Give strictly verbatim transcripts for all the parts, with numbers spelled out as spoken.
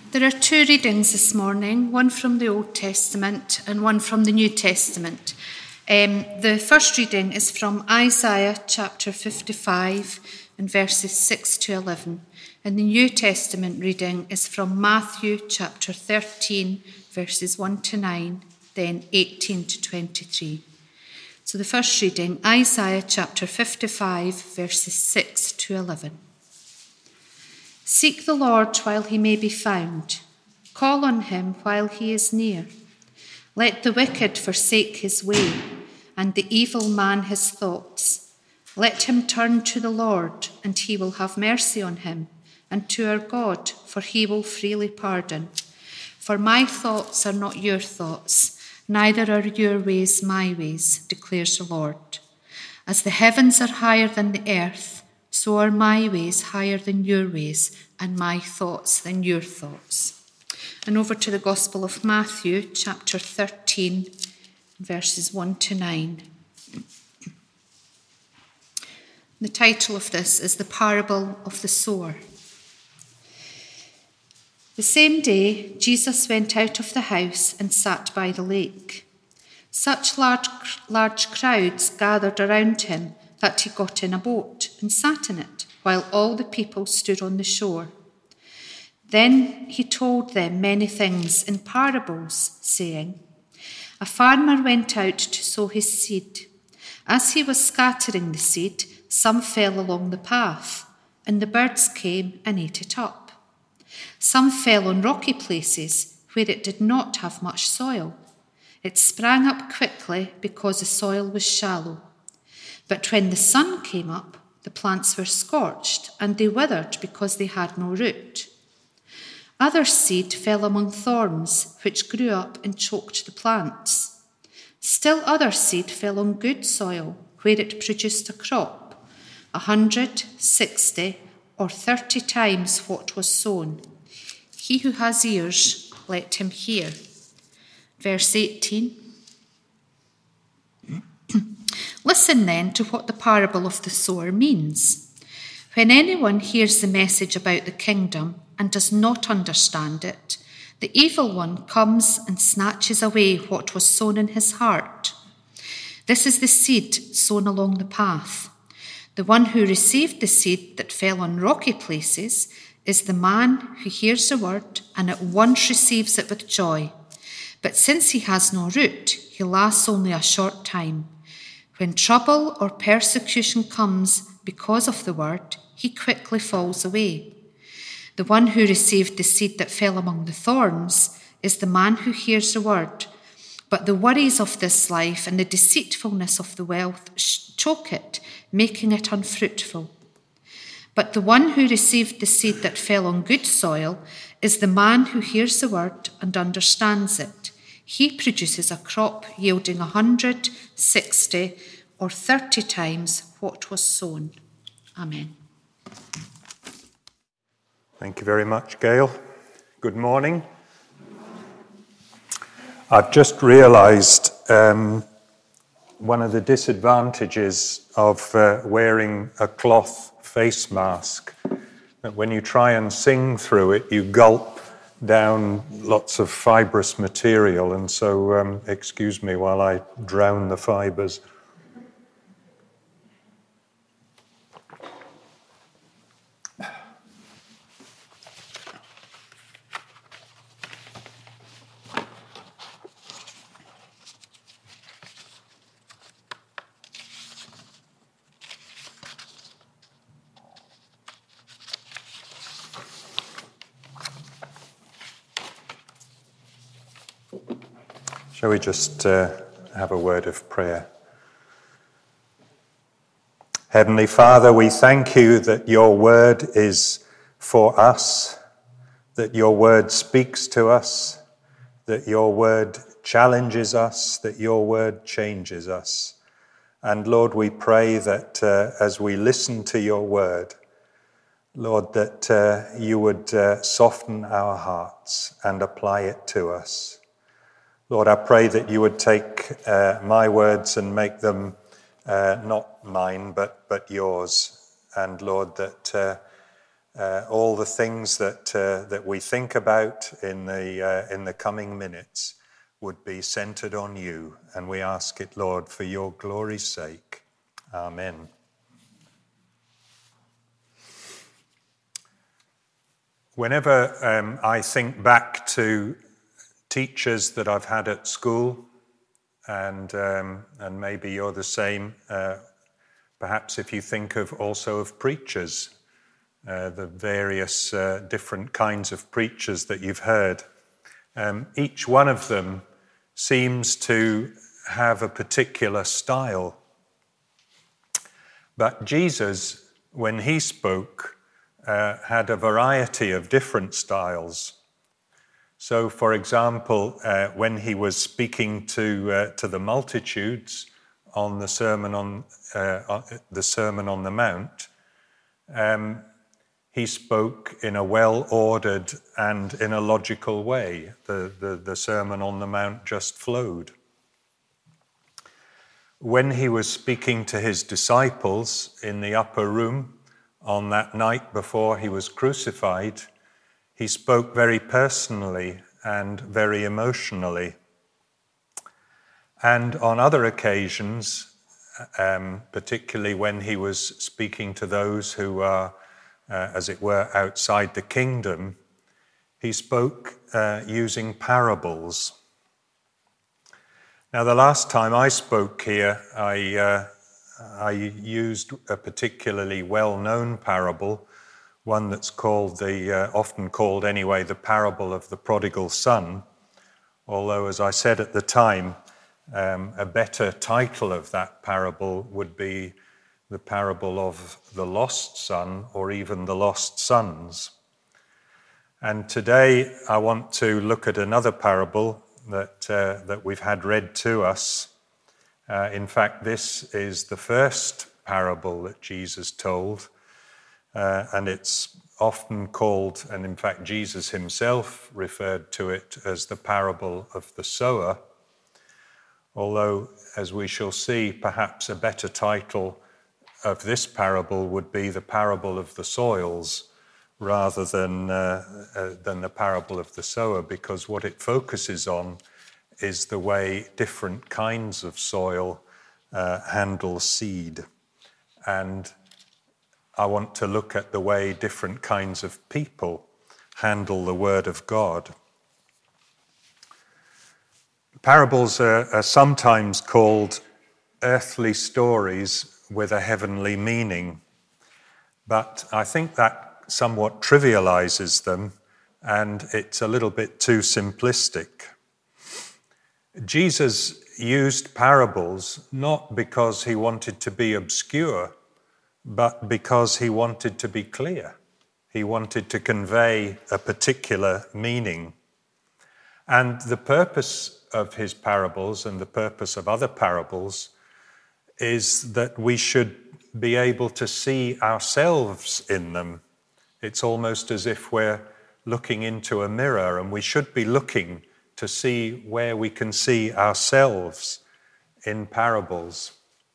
There are two readings this morning, one from the Old Testament and one from the New Testament. Um, the first reading is from Isaiah chapter fifty-five and verses six to eleven. And the New Testament reading is from Matthew chapter thirteen, verses one to nine, then eighteen to twenty-three. So the first reading, Isaiah chapter fifty-five, verses six to eleven. Seek the Lord while he may be found. Call on him while he is near. Let the wicked forsake his way, and the evil man his thoughts. Let him turn to the Lord, and he will have mercy on him, and to our God, for he will freely pardon. For my thoughts are not your thoughts, neither are your ways my ways, declares the Lord. As the heavens are higher than the earth, so are my ways higher than your ways, and my thoughts than your thoughts. And over to the Gospel of Matthew, chapter thirteen, verses one to nine. The title of this is The Parable of the Sower. The same day, Jesus went out of the house and sat by the lake. Such large, large crowds gathered around him that he got in a boat and sat in it, while all the people stood on the shore. Then he told them many things in parables, saying, A farmer went out to sow his seed. As he was scattering the seed, some fell along the path, and the birds came and ate it up. Some fell on rocky places where it did not have much soil. It sprang up quickly because the soil was shallow. But when the sun came up, the plants were scorched, and they withered because they had no root. Other seed fell among thorns, which grew up and choked the plants. Still other seed fell on good soil, where it produced a crop, a hundred, sixty, or thirty times what was sown. He who has ears, let him hear. Verse eighteen. Listen then to what the parable of the sower means. When anyone hears the message about the kingdom and does not understand it, the evil one comes and snatches away what was sown in his heart. This is the seed sown along the path. The one who received the seed that fell on rocky places is the man who hears the word and at once receives it with joy. But since he has no root, he lasts only a short time. When trouble or persecution comes because of the word, he quickly falls away. The one who received the seed that fell among the thorns is the man who hears the word, but the worries of this life and the deceitfulness of the wealth choke it, making it unfruitful. But the one who received the seed that fell on good soil is the man who hears the word and understands it. He produces a crop yielding a hundred, sixty, or thirty times what was sown. Amen. Thank you very much, Gail. Good morning. I've just realised um, one of the disadvantages of uh, wearing a cloth face mask, that when you try and sing through it, you gulp down lots of fibrous material, and so um, excuse me while I drown the fibres. Shall we just uh, have a word of prayer? Heavenly Father, we thank you that your word is for us, that your word speaks to us, that your word challenges us, that your word changes us. And Lord, we pray that uh, as we listen to your word, Lord, that uh, you would uh, soften our hearts and apply it to us. Lord, I pray that you would take uh, my words and make them uh, not mine, but but yours. And Lord, that uh, uh, all the things that uh, that we think about in the uh, in the coming minutes would be centered on you. And we ask it, Lord, for your glory's sake. Amen. Whenever um, I think back to teachers that I've had at school, and um, and maybe you're the same, uh, perhaps if you think of also of preachers, uh, the various uh, different kinds of preachers that you've heard, um, each one of them seems to have a particular style. But Jesus, when he spoke, uh, had a variety of different styles. So, for example, uh, when he was speaking to uh, to the multitudes on the Sermon on uh, on the Sermon on the Mount, um, he spoke in a well-ordered and in a logical way. The, the the Sermon on the Mount just flowed. When he was speaking to his disciples in the upper room on that night before he was crucified, he spoke very personally and very emotionally. And on other occasions, um, particularly when he was speaking to those who are, uh, as it were, outside the kingdom, he spoke uh, using parables. Now, the last time I spoke here, I, uh, I used a particularly well-known parable, one that's called the, uh, often called anyway, the parable of the prodigal son. Although, as I said at the time, um, a better title of that parable would be the parable of the lost son, or even the lost sons. And today I want to look at another parable that uh, that we've had read to us. Uh, in fact, this is the first parable that Jesus told. Uh, and it's often called, and in fact Jesus himself referred to it as the parable of the sower, although, as we shall see, perhaps a better title of this parable would be the parable of the soils rather than, uh, uh, than the parable of the sower, because what it focuses on is the way different kinds of soil uh, handle seed. And I want to look at the way different kinds of people handle the Word of God. Parables are, are sometimes called earthly stories with a heavenly meaning, but I think that somewhat trivializes them, and it's a little bit too simplistic. Jesus used parables not because he wanted to be obscure, but because he wanted to be clear. He wanted to convey a particular meaning. And the purpose of his parables and the purpose of other parables is that we should be able to see ourselves in them. It's almost as if we're looking into a mirror, and we should be looking to see where we can see ourselves in parables.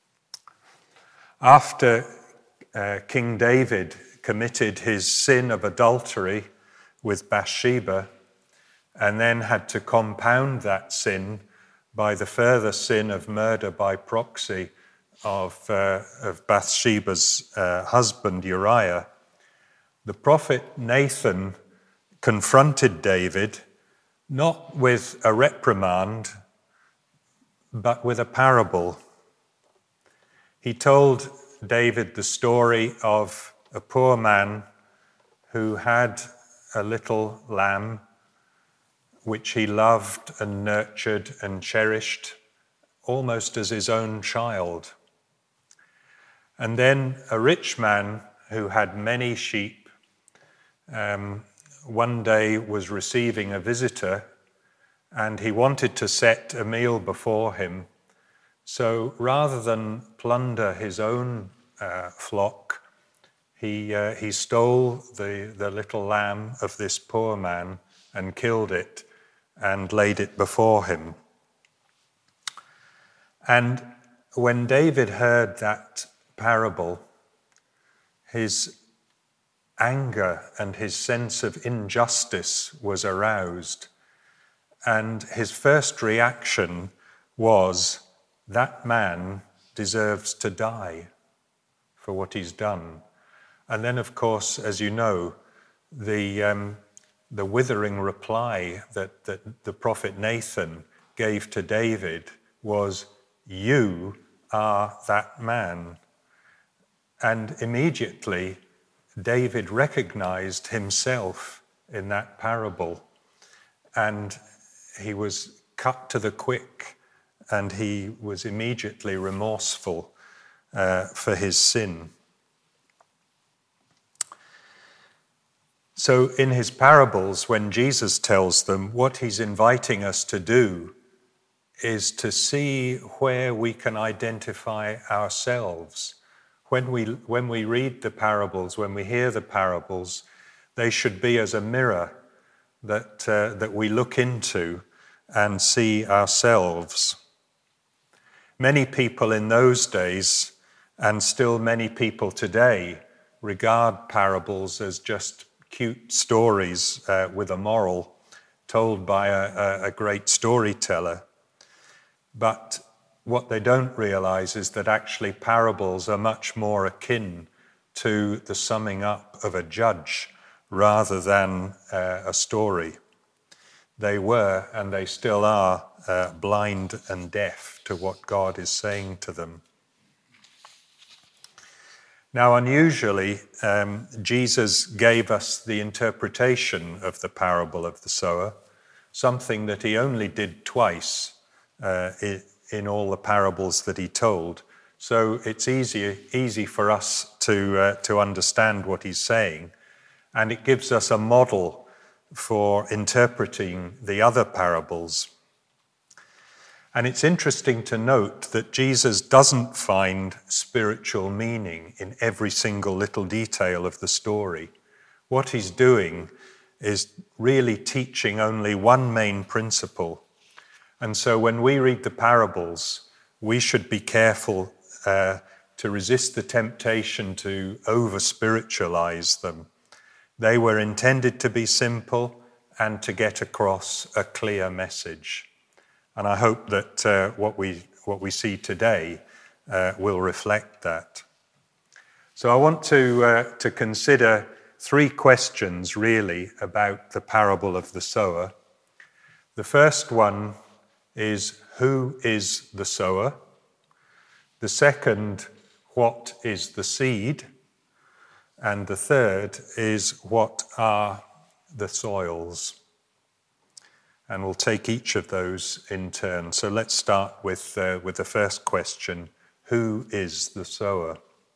After uh, King David committed his sin of adultery with Bathsheba, and then had to compound that sin by the further sin of murder by proxy of, uh, of Bathsheba's uh, husband Uriah, the prophet Nathan confronted David not with a reprimand, but with a parable. He told David the story of a poor man who had a little lamb which he loved and nurtured and cherished almost as his own child. And then a rich man who had many sheep um, one day was receiving a visitor, and he wanted to set a meal before him. So rather than plunder his own uh, flock, he uh, he stole the, the little lamb of this poor man and killed it and laid it before him. And when David heard that parable, his anger and his sense of injustice was aroused. And his first reaction was, that man deserves to die for what he's done. And then, of course, as you know, the um, the withering reply that, that the prophet Nathan gave to David was, you are that man. And immediately, David recognized himself in that parable, and he was cut to the quick, and he was immediately remorseful uh, for his sin. So in his parables, when Jesus tells them, what he's inviting us to do is to see where we can identify ourselves. When we, when we read the parables, when we hear the parables, they should be as a mirror that, uh, that we look into and see ourselves. Many people in those days, and still many people today, regard parables as just cute stories uh, with a moral told by a, a great storyteller. But what they don't realize is that actually parables are much more akin to the summing up of a judge rather than uh, a story. They were, and they still are, uh, blind and deaf to what God is saying to them. Now, unusually, um, Jesus gave us the interpretation of the parable of the sower, something that he only did twice uh, in all the parables that he told. So it's easy, easy for us to, uh, to understand what he's saying, and it gives us a model for interpreting the other parables. And it's interesting to note that Jesus doesn't find spiritual meaning in every single little detail of the story. What he's doing is really teaching only one main principle. And so when we read the parables, we should be careful uh, to resist the temptation to over-spiritualize them. They were intended to be simple and to get across a clear message. And I hope that uh, what we what we see today uh, will reflect that. So I want to uh, to consider three questions really about the parable of the sower. The first one is, who is the sower? The second, what is the seed? And the third is, what are the soils? And we'll take each of those in turn. So let's start with, uh, with the first question, who is the sower?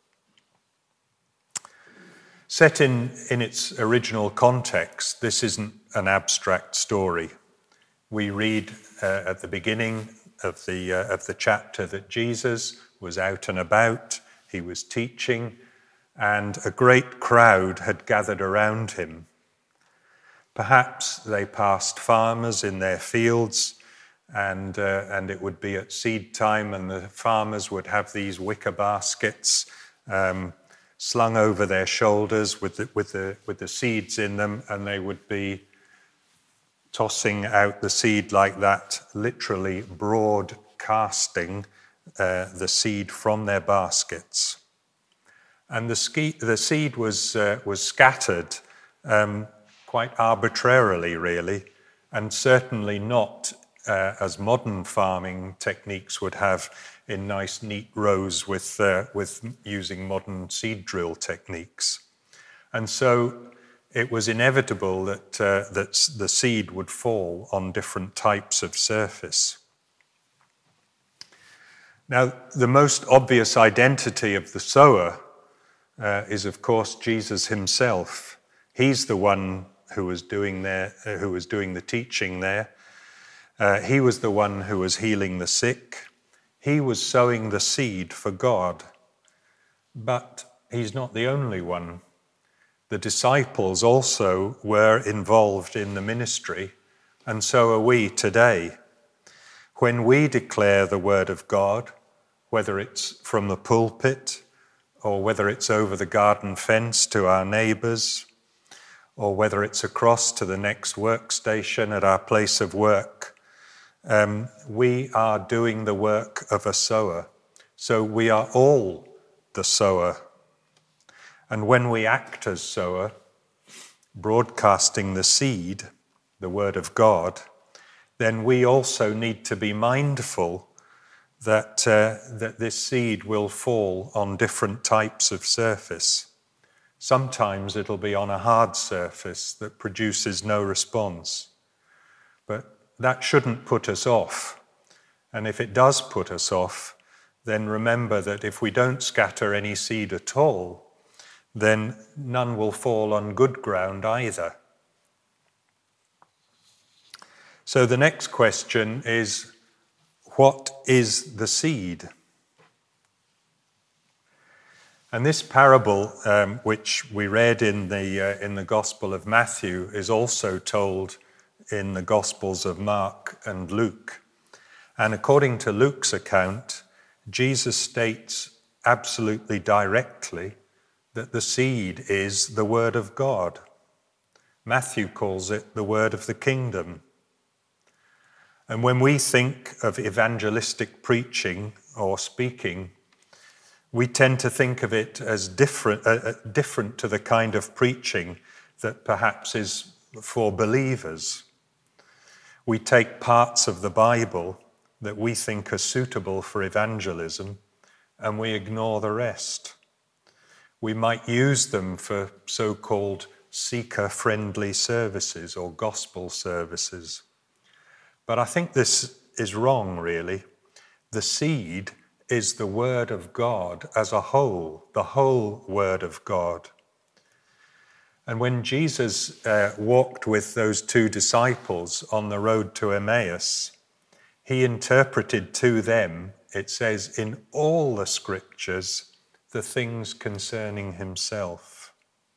Set in, in its original context, this isn't an abstract story. We read uh, at the beginning of the, uh, of the chapter that Jesus was out and about, he was teaching, and a great crowd had gathered around him. Perhaps they passed farmers in their fields, and uh, and it would be at seed time, and the farmers would have these wicker baskets um, slung over their shoulders with the, with the with the seeds in them, and they would be tossing out the seed like that, literally broadcasting uh, the seed from their baskets. And the, ski, the seed was uh, was scattered Um, quite arbitrarily, really, and certainly not uh, as modern farming techniques would have in nice, neat rows with uh, with using modern seed drill techniques. And so it was inevitable that uh, that the seed would fall on different types of surface. Now, the most obvious identity of the sower uh, is, of course, Jesus himself. He's the one who was doing there, uh, who was doing the teaching there. Uh, he was the one who was healing the sick. He was sowing the seed for God. But he's not the only one. The disciples also were involved in the ministry, and so are we today. When we declare the word of God, whether it's from the pulpit or whether it's over the garden fence to our neighbours, or whether it's across to the next workstation at our place of work, um, we are doing the work of a sower. So we are all the sower. And when we act as sower, broadcasting the seed, the word of God, then we also need to be mindful that, uh, that this seed will fall on different types of surface. Sometimes it'll be on a hard surface that produces no response. But that shouldn't put us off. And if it does put us off, then remember that if we don't scatter any seed at all, then none will fall on good ground either. So the next question is, what is the seed? And this parable, um, which we read in the uh, in the Gospel of Matthew, is also told in the Gospels of Mark and Luke. And according to Luke's account, Jesus states absolutely directly that the seed is the word of God. Matthew calls it the word of the kingdom. And when we think of evangelistic preaching or speaking, we tend to think of it as different, uh, different to the kind of preaching that perhaps is for believers. We take parts of the Bible that we think are suitable for evangelism, and we ignore the rest. We might use them for so-called seeker-friendly services or gospel services. But I think this is wrong, really. The seed is the word of God as a whole, the whole word of God. And when Jesus uh, walked with those two disciples on the road to Emmaus, he interpreted to them, it says, in all the scriptures, the things concerning himself.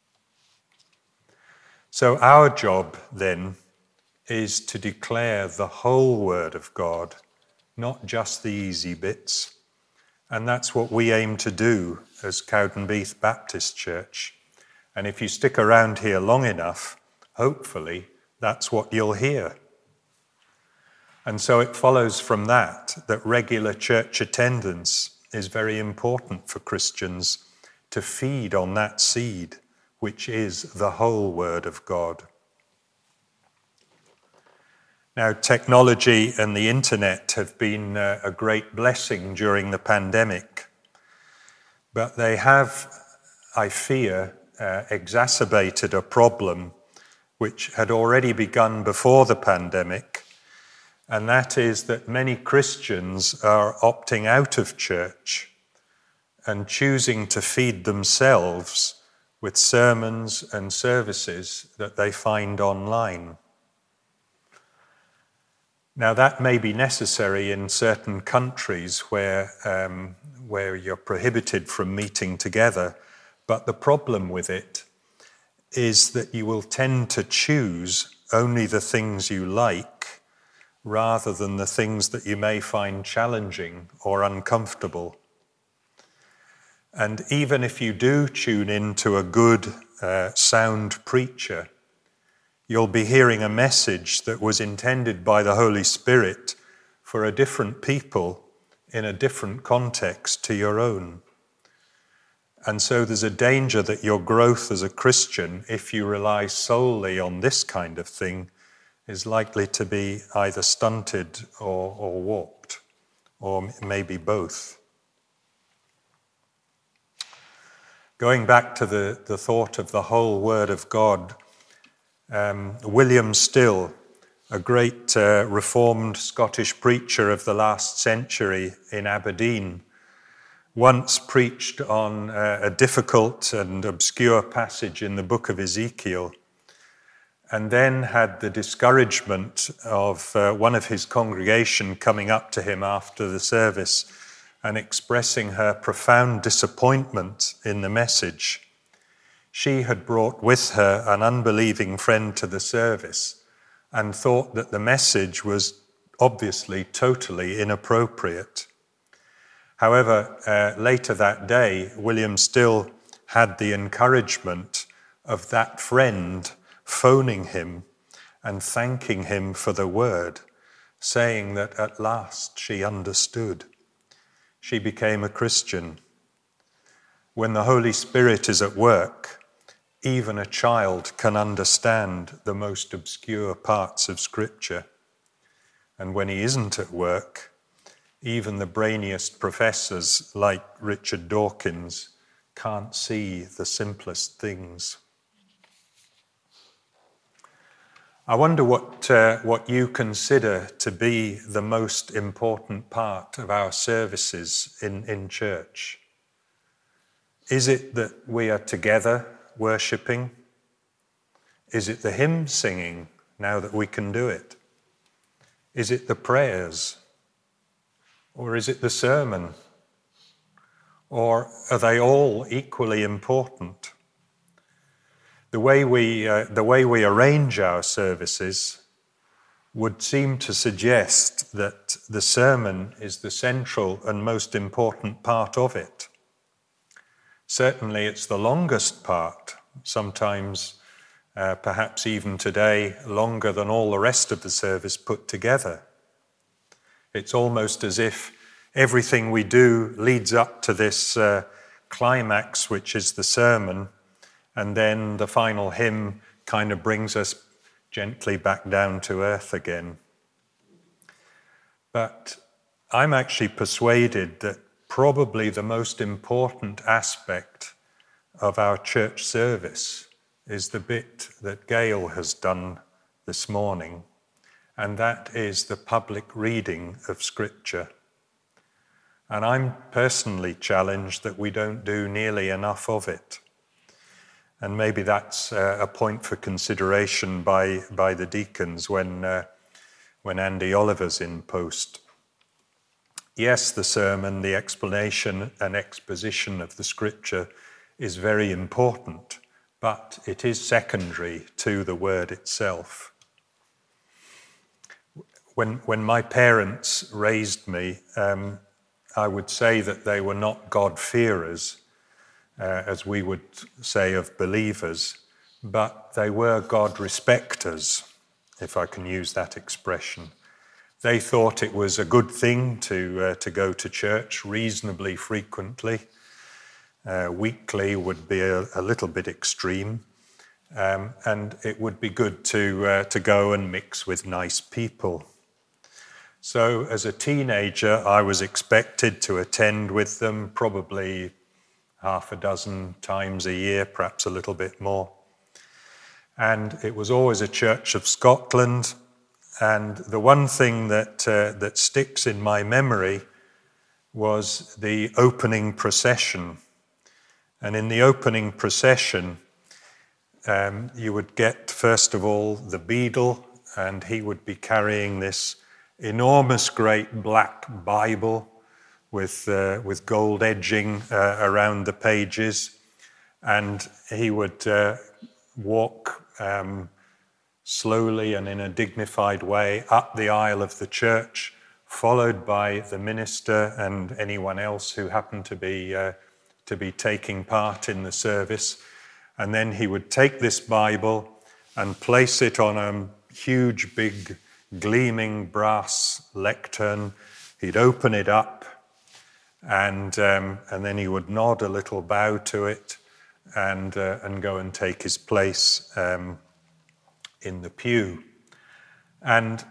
So our job then is to declare the whole word of God, not just the easy bits. And that's what we aim to do as Cowdenbeath Baptist Church. And if you stick around here long enough, hopefully that's what you'll hear. And so it follows from that that regular church attendance is very important for Christians to feed on that seed, which is the whole word of God. Now, technology and the internet have been uh, a great blessing during the pandemic, but they have, I fear, uh, exacerbated a problem which had already begun before the pandemic, and that is that many Christians are opting out of church and choosing to feed themselves with sermons and services that they find online. Now, that may be necessary in certain countries where, um, where you're prohibited from meeting together, but the problem with it is that you will tend to choose only the things you like rather than the things that you may find challenging or uncomfortable. And even if you do tune into a good, uh, sound preacher, you'll be hearing a message that was intended by the Holy Spirit for a different people in a different context to your own. And so there's a danger that your growth as a Christian, if you rely solely on this kind of thing, is likely to be either stunted or, or warped, or maybe both. Going back to the, the thought of the whole Word of God, Um, William Still, a great uh, Reformed Scottish preacher of the last century in Aberdeen, once preached on uh, a difficult and obscure passage in the book of Ezekiel, and then had the discouragement of uh, one of his congregation coming up to him after the service and expressing her profound disappointment in the message. She had brought with her an unbelieving friend to the service and thought that the message was obviously totally inappropriate. However, uh, later that day, William still had the encouragement of that friend phoning him and thanking him for the word, saying that at last she understood. She became a Christian. When the Holy Spirit is at work, even a child can understand the most obscure parts of Scripture. And when he isn't at work, even the brainiest professors like Richard Dawkins can't see the simplest things. I wonder what uh, what you consider to be the most important part of our services in, in church. Is it that we are together worshipping? Is it the hymn singing now that we can do it? Is it the prayers? Or is it the sermon? Or are they all equally important? The way we, uh, the way we arrange our services would seem to suggest that the sermon is the central and most important part of it. Certainly it's the longest part, sometimes uh, perhaps even today longer than all the rest of the service put together. It's almost as if everything we do leads up to this uh, climax, which is the sermon, and then the final hymn kind of brings us gently back down to earth again. But I'm actually persuaded that probably the most important aspect of our church service is the bit that Gail has done this morning, and that is the public reading of Scripture. And I'm personally challenged that we don't do nearly enough of it. And maybe that's uh, a point for consideration by, by the deacons when, uh, when Andy Oliver's in post. Yes, the sermon, the explanation and exposition of the Scripture is very important, but it is secondary to the word itself. When, when my parents raised me, um, I would say that they were not God-fearers, uh, as we would say of believers, but they were God-respecters, if I can use that expression. They thought it was a good thing to uh, to go to church reasonably frequently. Uh, weekly would be a, a little bit extreme, um, and it would be good to uh, to go and mix with nice people. So as a teenager, I was expected to attend with them probably half a dozen times a year, perhaps a little bit more. And it was always a Church of Scotland. And the one thing that uh, that sticks in my memory was the opening procession. And in the opening procession, um, you would get, first of all, the beadle, and he would be carrying this enormous great black Bible with uh, with gold edging uh, around the pages, and he would uh, walk um, slowly and in a dignified way up the aisle of the church, followed by the minister and anyone else who happened to be uh, to be taking part in the service. And then he would take this Bible and place it on a huge, big, gleaming brass lectern. He'd open it up, and um, and then he would nod a little bow to it, and uh, and go and take his place um, in the pew. And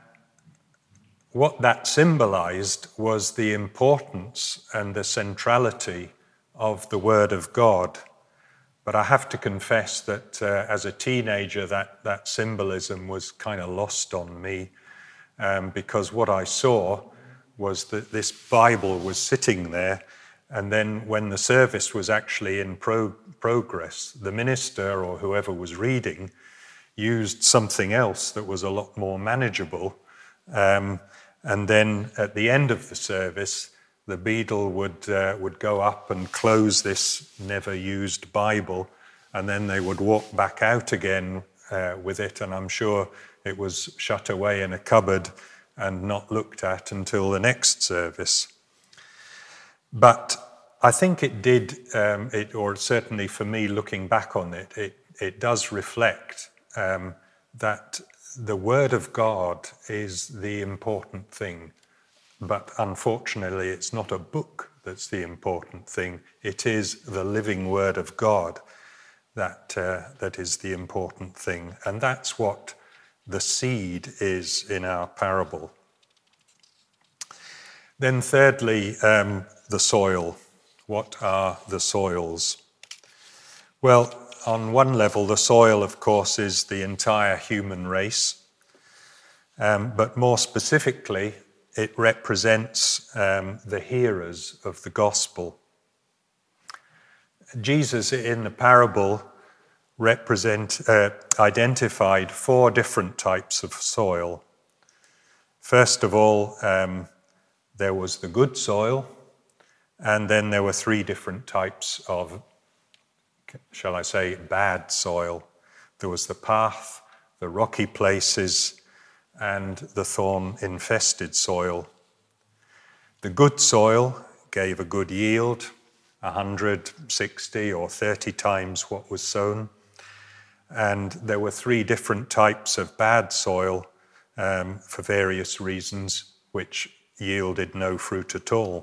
what that symbolized was the importance and the centrality of the Word of God. But I have to confess that uh, as a teenager, that, that symbolism was kind of lost on me, um, because what I saw was that this Bible was sitting there, and then when the service was actually in pro- progress, the minister or whoever was reading used something else that was a lot more manageable. Um, and then at the end of the service, the beadle would uh, would go up and close this never-used Bible, and then they would walk back out again uh, with it, and I'm sure it was shut away in a cupboard and not looked at until the next service. But I think it did, um, it, or certainly for me looking back on it, it, it does reflect um, that the Word of God is the important thing. But unfortunately, it's not a book that's the important thing. It is the living Word of God that uh, that is the important thing. And that's what the seed is in our parable. Then thirdly, um, the soil. What are the soils? Well, on one level, the soil, of course, is the entire human race. Um, but more specifically, it represents um, the hearers of the gospel. Jesus, in the parable, represent, uh, identified four different types of soil. First of all, um, there was the good soil, and then there were three different types of, shall I say, bad soil. There was the path, the rocky places, and the thorn-infested soil. The good soil gave a good yield, one hundred sixty or thirty times what was sown. And there were three different types of bad soil um, for various reasons, which yielded no fruit at all.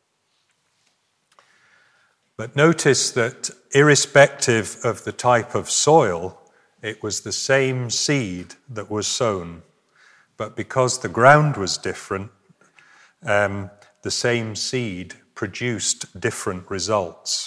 But notice that irrespective of the type of soil, it was the same seed that was sown. But because the ground was different, um, the same seed produced different results.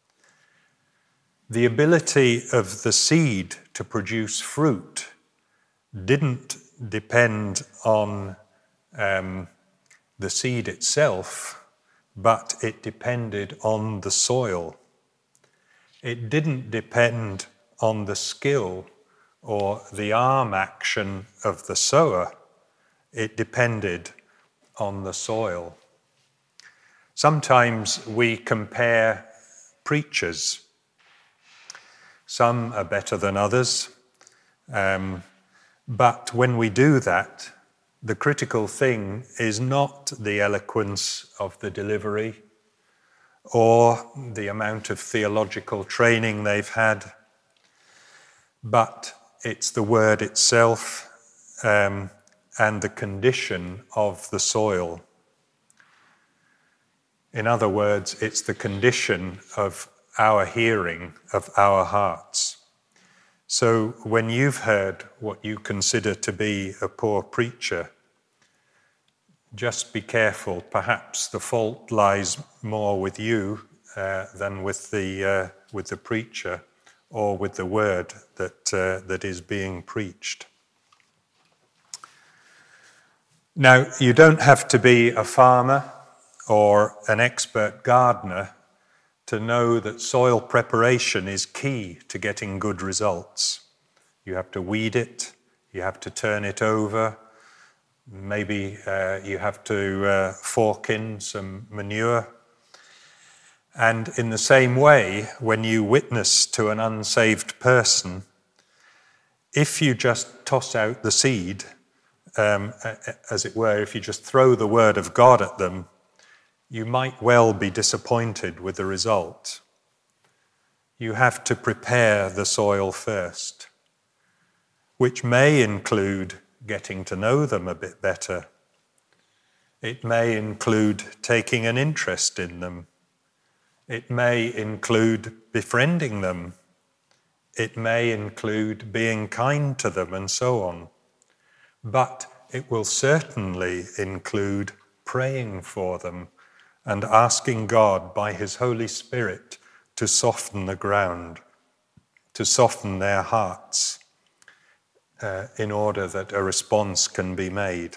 The ability of the seed to produce fruit didn't depend on um, the seed itself, but it depended on the soil. It didn't depend on the skill or the arm action of the sower. It depended on the soil. Sometimes we compare preachers. Some are better than others. Um, but when we do that, the critical thing is not the eloquence of the delivery or the amount of theological training they've had, but it's the word itself um, and the condition of the soil. In other words, it's the condition of our hearing, of our hearts. So when you've heard what you consider to be a poor preacher, just be careful. Perhaps the fault lies more with you uh, than with the uh, with the preacher or with the word that uh, that is being preached. Now, you don't have to be a farmer or an expert gardener to know that soil preparation is key to getting good results. You have to weed it, you have to turn it over, maybe uh, you have to uh, fork in some manure. And in the same way, when you witness to an unsaved person, if you just toss out the seed, um, as it were, if you just throw the word of God at them, you might well be disappointed with the result. You have to prepare the soil first, which may include getting to know them a bit better. It may include taking an interest in them. It may include befriending them. It may include being kind to them and so on. But it will certainly include praying for them and asking God by His Holy Spirit to soften the ground, to soften their hearts, uh, in order that a response can be made.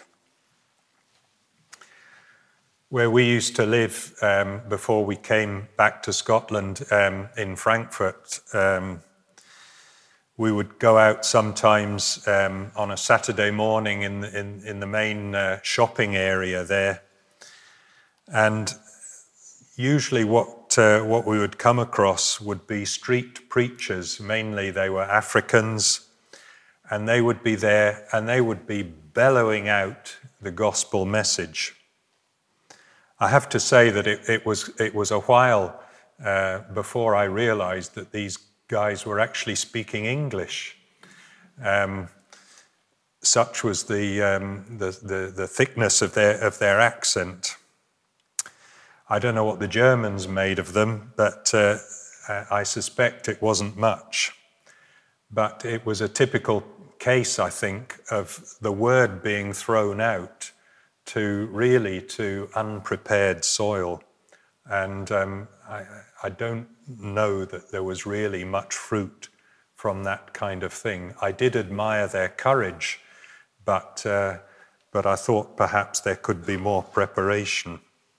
Where we used to live um, before we came back to Scotland, um, in Frankfurt, um, we would go out sometimes um, on a Saturday morning in the, in, in the main uh, shopping area there. And usually what uh, what we would come across would be street preachers. Mainly they were Africans, and they would be there and they would be bellowing out the gospel message. I have to say that it, it was it was a while uh, before I realized that these guys were actually speaking English. Um, such was the, um, the, the the thickness of their of their accent. I don't know what the Germans made of them, but uh, I suspect it wasn't much. But it was a typical case, I think, of the word being thrown out to really to unprepared soil. And um, I, I don't know that there was really much fruit from that kind of thing. I did admire their courage, but, uh, but I thought perhaps there could be more preparation.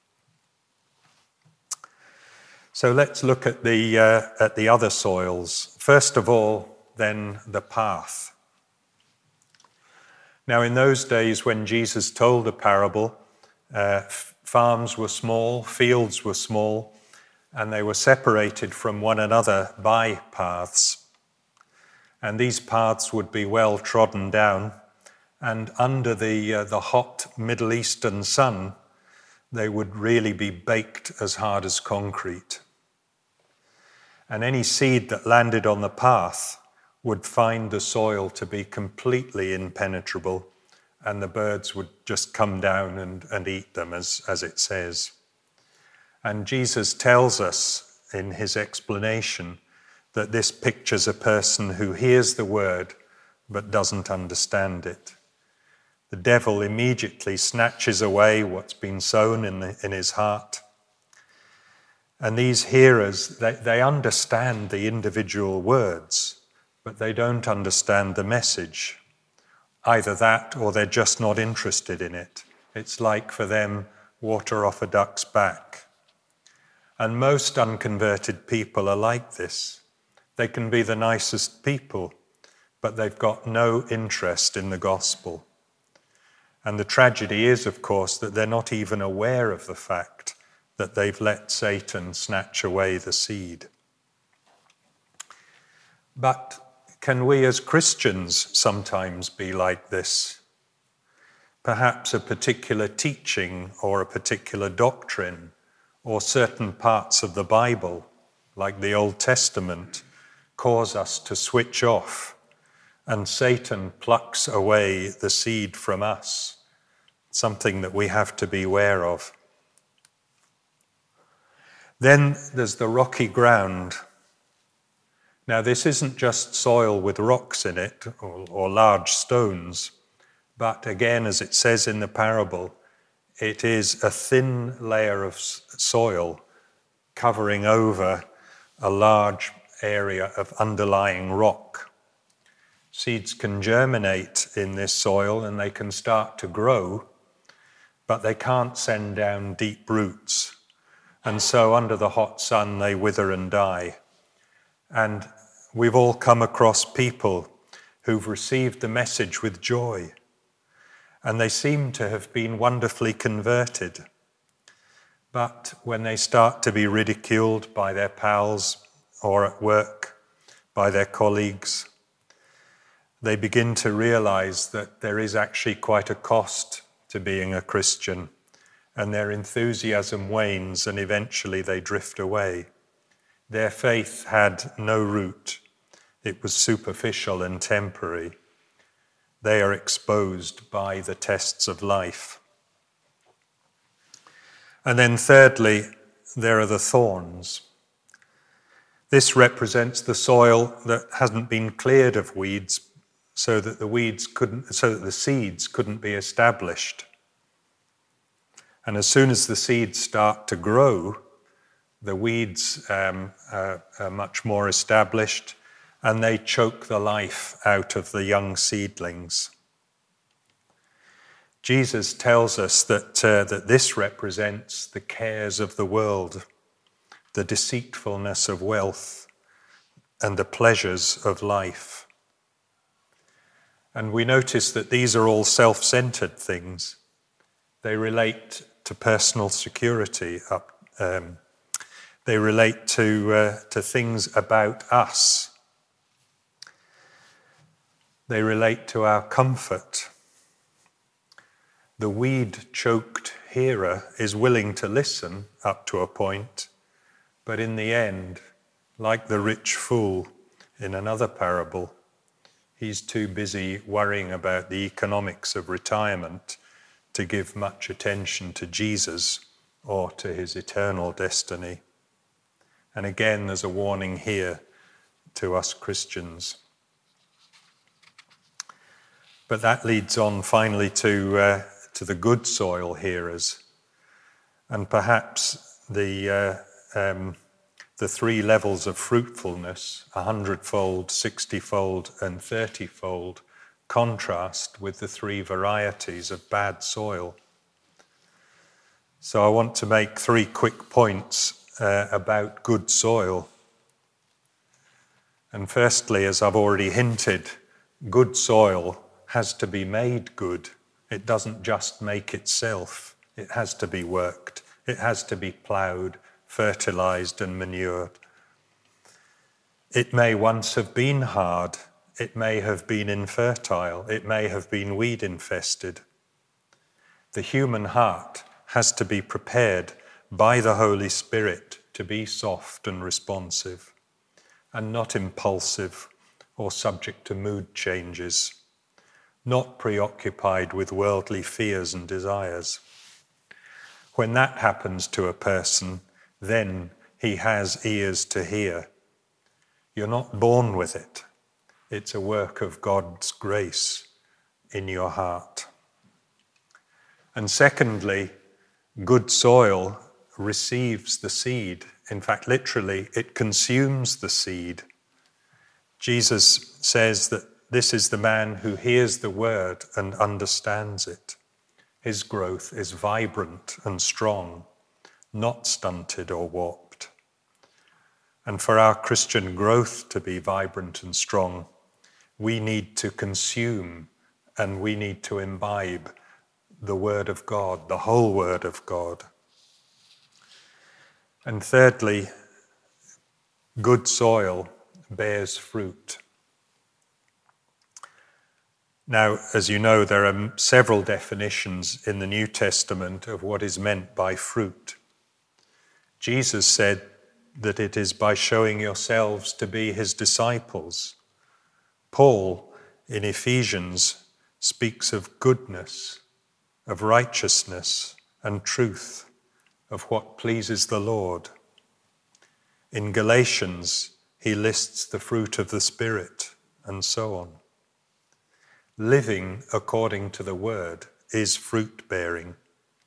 So let's look at the, uh, at the other soils. First of all, then the path. Now, in those days when Jesus told the parable, uh, f- farms were small, fields were small, and they were separated from one another by paths. And these paths would be well trodden down, and under the, uh, the hot Middle Eastern sun, they would really be baked as hard as concrete. And any seed that landed on the path would find the soil to be completely impenetrable, and the birds would just come down and, and eat them, as, as it says. And Jesus tells us in his explanation that this pictures a person who hears the word but doesn't understand it. The devil immediately snatches away what's been sown in, the, in his heart. And these hearers, they, they understand the individual words, but they don't understand the message. Either that or they're just not interested in it. It's like for them, water off a duck's back. And most unconverted people are like this. They can be the nicest people, but they've got no interest in the gospel. And the tragedy is, of course, that they're not even aware of the fact that they've let Satan snatch away the seed. But can we as Christians sometimes be like this? Perhaps a particular teaching or a particular doctrine or certain parts of the Bible, like the Old Testament, cause us to switch off, and Satan plucks away the seed from us, something that we have to be aware of. Then there's the rocky ground. Now, this isn't just soil with rocks in it or, or large stones, but again, as it says in the parable, it is a thin layer of soil covering over a large area of underlying rock. Seeds can germinate in this soil and they can start to grow, but they can't send down deep roots. And so under the hot sun, they wither and die. And we've all come across people who've received the message with joy, and they seem to have been wonderfully converted. But when they start to be ridiculed by their pals or at work, by their colleagues, they begin to realize that there is actually quite a cost to being a Christian, and their enthusiasm wanes and eventually they drift away. Their faith had no root. It was superficial and temporary. They are exposed by the tests of life. And then thirdly, there are the thorns. This represents the soil that hasn't been cleared of weeds so that the weeds couldn't, so that the seeds couldn't be established. And as soon as the seeds start to grow, the weeds um, are, are much more established, and they choke the life out of the young seedlings. Jesus tells us that, uh, that this represents the cares of the world, the deceitfulness of wealth, and the pleasures of life. And we notice that these are all self-centered things. They relate to personal security. Up, um, they relate to, uh, to things about us. They relate to our comfort. The weed-choked hearer is willing to listen up to a point, but in the end, like the rich fool in another parable, he's too busy worrying about the economics of retirement to give much attention to Jesus or to his eternal destiny. And again, there's a warning here to us Christians. But that leads on finally to uh, to the good soil hearers, and perhaps the uh, um, the three levels of fruitfulness, a hundredfold, sixtyfold, and thirtyfold, contrast with the three varieties of bad soil. So I want to make three quick points uh, about good soil. And firstly, as I've already hinted, good soil has to be made good. It doesn't just make itself. It has to be worked. It has to be ploughed, fertilized, and manured. It may once have been hard. It may have been infertile. It may have been weed infested. The human heart has to be prepared by the Holy Spirit to be soft and responsive, and not impulsive or subject to mood changes, not preoccupied with worldly fears and desires. When that happens to a person, then he has ears to hear. You're not born with it. It's a work of God's grace in your heart. And secondly, good soil receives the seed. In fact, literally, it consumes the seed. Jesus says that this is the man who hears the word and understands it. His growth is vibrant and strong, not stunted or warped. And for our Christian growth to be vibrant and strong, we need to consume and we need to imbibe the Word of God, the whole Word of God. And thirdly, good soil bears fruit. Now, as you know, there are several definitions in the New Testament of what is meant by fruit. Jesus said that it is by showing yourselves to be his disciples. Paul, in Ephesians, speaks of goodness, of righteousness and truth, of what pleases the Lord. In Galatians, he lists the fruit of the Spirit, and so on. Living according to the word is fruit-bearing.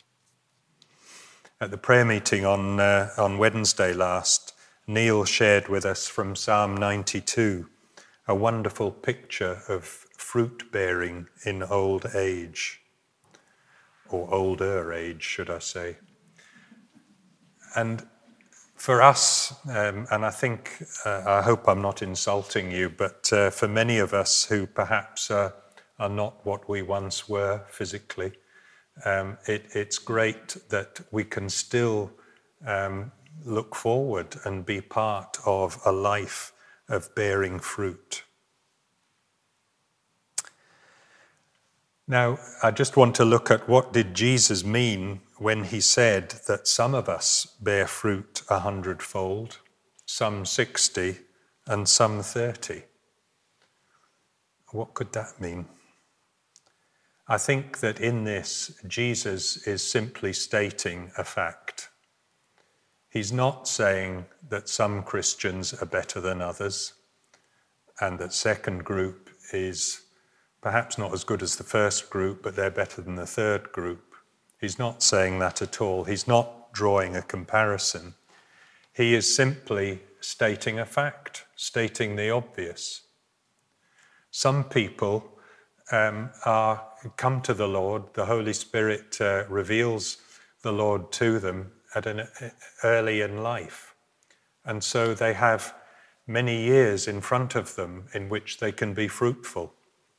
At the prayer meeting on, uh, on Wednesday last, Neil shared with us from Psalm ninety-two, a wonderful picture of fruit-bearing in old age, or older age, should I say. And for us, um, and I think, uh, I hope I'm not insulting you, but uh, for many of us who perhaps uh, are not what we once were physically, um, it, it's great that we can still um, look forward and be part of a life of bearing fruit. Now, I just want to look at what did Jesus mean when he said that some of us bear fruit a hundredfold, some sixty, and some thirty. What could that mean? I think that in this, Jesus is simply stating a fact. He's not saying that some Christians are better than others, and that second group is perhaps not as good as the first group, but they're better than the third group. He's not saying that at all. He's not drawing a comparison. He is simply stating a fact, stating the obvious. Some people um, are come to the Lord. The Holy Spirit uh, reveals the Lord to them at an early in life. And so they have many years in front of them in which they can be fruitful.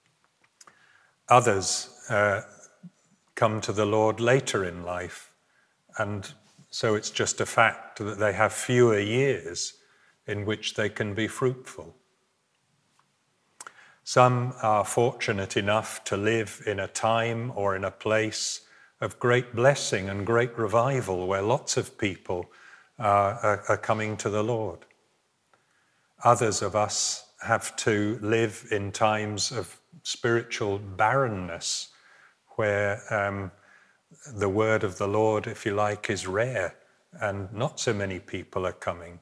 Others uh, come to the Lord later in life, and so it's just a fact that they have fewer years in which they can be fruitful. Some are fortunate enough to live in a time or in a place of great blessing and great revival where lots of people are, are, are coming to the Lord. Others of us have to live in times of spiritual barrenness where um, the word of the Lord, if you like, is rare and not so many people are coming.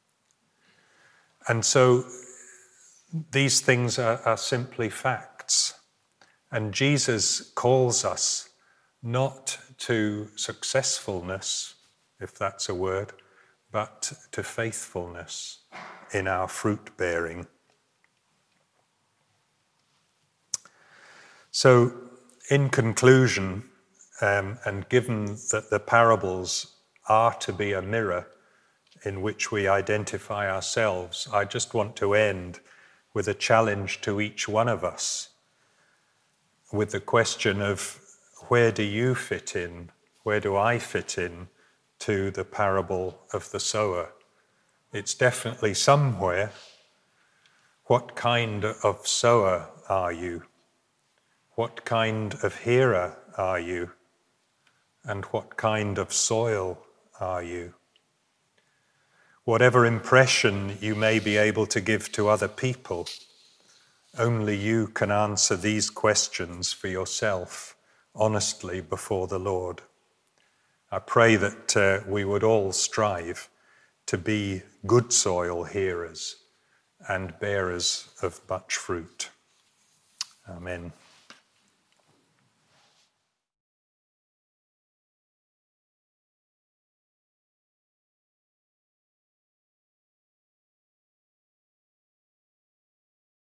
And so these things are, are simply facts. And Jesus calls us not to successfulness, if that's a word, but to faithfulness in our fruit bearing. So, in conclusion, um, and given that the parables are to be a mirror in which we identify ourselves, I just want to end with a challenge to each one of us, with the question of where do you fit in, where do I fit in to the parable of the sower? It's definitely somewhere. What kind of sower are you? What kind of hearer are you? And what kind of soil are you? Whatever impression you may be able to give to other people, only you can answer these questions for yourself honestly before the Lord. I pray that uh, we would all strive to be good soil hearers and bearers of much fruit. Amen.